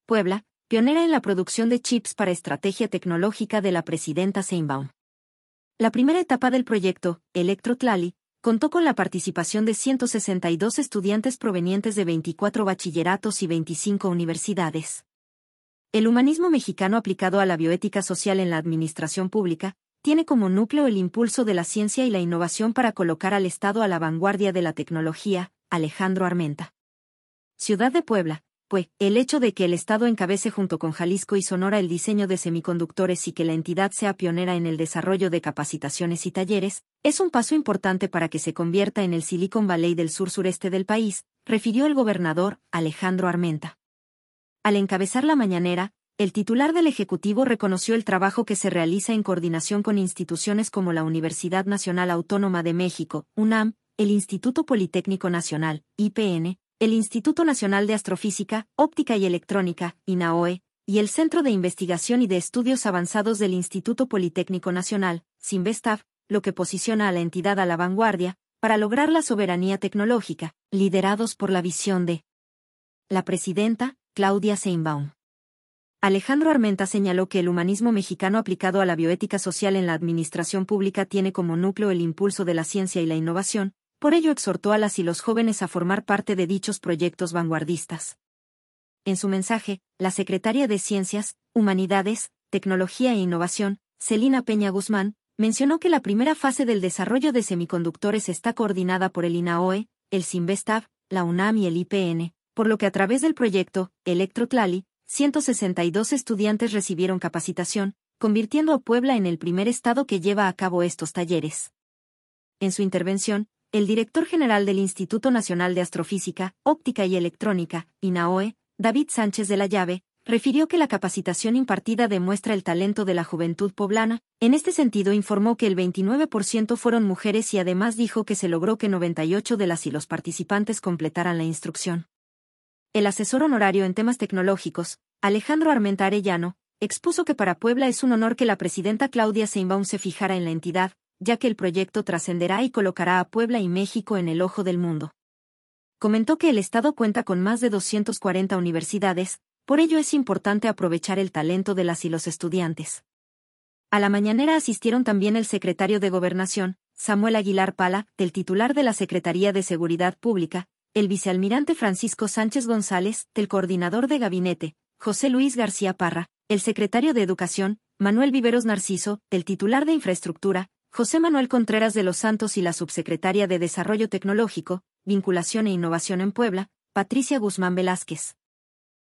Puebla, pionera en la producción de chips para estrategia tecnológica de la presidenta Sheinbaum. La primera etapa del proyecto, Electro-Tlali, contó con la participación de 162 estudiantes provenientes de 24 bachilleratos y 25 universidades. El humanismo mexicano aplicado a la bioética social en la administración pública tiene como núcleo el impulso de la ciencia y la innovación para colocar al Estado a la vanguardia de la tecnología. Alejandro Armenta. Ciudad de Puebla. Pues, el hecho de que el Estado encabece junto con Jalisco y Sonora el diseño de semiconductores y que la entidad sea pionera en el desarrollo de capacitaciones y talleres, es un paso importante para que se convierta en el Silicon Valley del sur-sureste del país, refirió el gobernador, Alejandro Armenta. Al encabezar la mañanera, el titular del Ejecutivo reconoció el trabajo que se realiza en coordinación con instituciones como la Universidad Nacional Autónoma de México, UNAM, el Instituto Politécnico Nacional, IPN, el Instituto Nacional de Astrofísica, Óptica y Electrónica, INAOE, y el Centro de Investigación y de Estudios Avanzados del Instituto Politécnico Nacional, CINVESTAV, lo que posiciona a la entidad a la vanguardia, para lograr la soberanía tecnológica, liderados por la visión de la presidenta, Claudia Sheinbaum. Alejandro Armenta señaló que el humanismo mexicano aplicado a la bioética social en la administración pública tiene como núcleo el impulso de la ciencia y la innovación. Por ello exhortó a las y los jóvenes a formar parte de dichos proyectos vanguardistas. En su mensaje, la secretaria de Ciencias, Humanidades, Tecnología e Innovación, Celina Peña Guzmán, mencionó que la primera fase del desarrollo de semiconductores está coordinada por el INAOE, el CINVESTAV, la UNAM y el IPN, por lo que a través del proyecto Electro-Tlali, 162 estudiantes recibieron capacitación, convirtiendo a Puebla en el primer estado que lleva a cabo estos talleres. En su intervención, el director general del Instituto Nacional de Astrofísica, Óptica y Electrónica, INAOE, David Sánchez de la Llave, refirió que la capacitación impartida demuestra el talento de la juventud poblana. En este sentido informó que el 29% fueron mujeres y además dijo que se logró que 98 de las y los participantes completaran la instrucción. El asesor honorario en temas tecnológicos, Alejandro Armenta Arellano, expuso que para Puebla es un honor que la presidenta Claudia Sheinbaum se fijara en la entidad, ya que el proyecto trascenderá y colocará a Puebla y México en el ojo del mundo. Comentó que el Estado cuenta con más de 240 universidades, por ello es importante aprovechar el talento de las y los estudiantes. A la mañanera asistieron también el secretario de Gobernación, Samuel Aguilar Pala, el titular de la Secretaría de Seguridad Pública, el vicealmirante Francisco Sánchez González, el coordinador de gabinete, José Luis García Parra, el secretario de Educación, Manuel Viveros Narciso, el titular de Infraestructura, José Manuel Contreras de los Santos y la subsecretaria de Desarrollo Tecnológico, Vinculación e Innovación en Puebla, Patricia Guzmán Velázquez.